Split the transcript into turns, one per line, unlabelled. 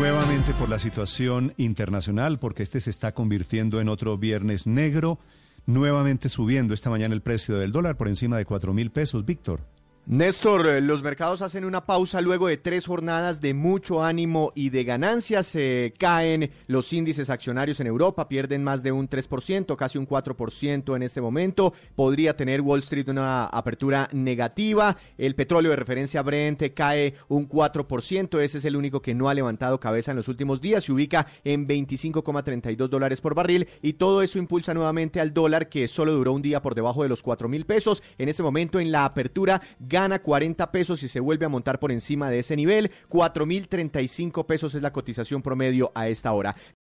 Nuevamente por la situación internacional, porque este se está convirtiendo en otro viernes negro, nuevamente subiendo esta mañana el precio del dólar por encima de 4.000 pesos, Víctor.
Néstor, los mercados hacen una pausa luego de 3 jornadas de mucho ánimo y de ganancias. Caen los índices accionarios en Europa, pierden más de un 3%, casi un 4% en este momento. Podría tener Wall Street una apertura negativa. El petróleo de referencia Brent cae un 4%. Ese es el único que no ha levantado cabeza en los últimos días. Se ubica en $25,32 por barril y todo eso impulsa nuevamente al dólar, que solo duró un día por debajo de los 4.000 pesos. En este momento, en la apertura, gana 40 pesos y se vuelve a montar por encima de ese nivel. 4.035 pesos es la cotización promedio a esta hora.